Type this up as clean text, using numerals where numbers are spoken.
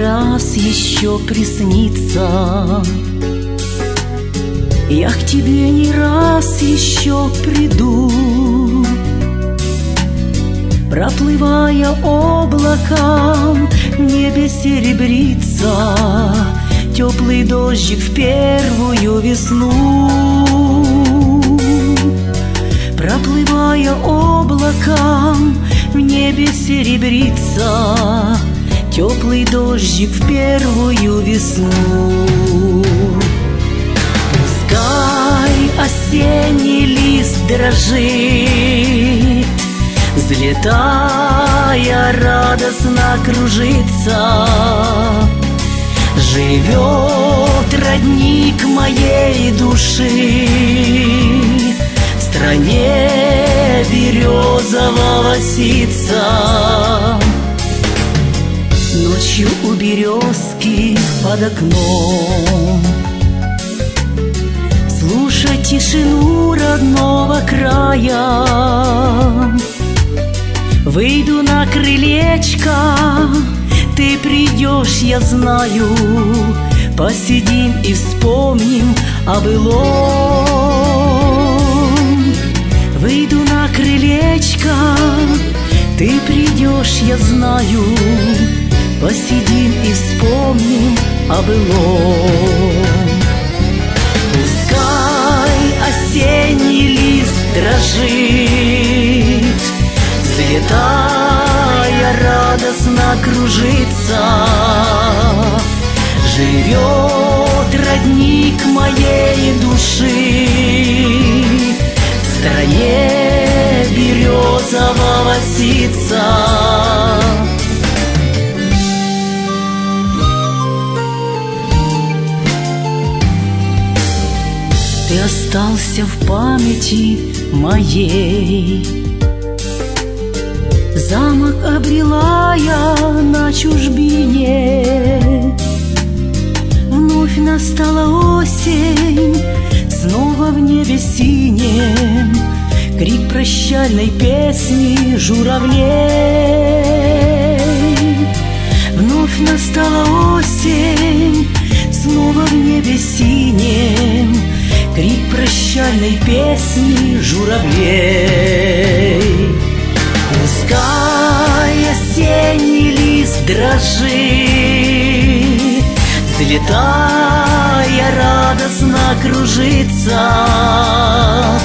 раз еще приснится, я к тебе не раз еще приду. Проплывая облаком, в небе серебрится теплый дождик в первую весну. Проплывая облаком, в небе серебрится теплый дождик в первую весну. Пускай осенний лист дрожит, взлетая радостно кружится, живет родник моей души в стране березового ситца. Ночью у березки под окном слушать тишину родного края. Выйду на крылечко, ты придешь, я знаю, посидим и вспомним о былом. Выйду на крылечко, ты придешь, я знаю, посидим и вспомним о былом. Пускай осенний лист дрожит, взлетая радостно кружится, живет родник моей души в стране березового ситца. Ты остался в памяти моей, замок обрела я на чужбине. Вновь настала осень, снова в небе синем крик прощальной песни журавлей. Вновь настала осень, снова в небе синем крик прощальной песни журавлей. Пускай осенний лист дрожит, взлетая радостно кружится,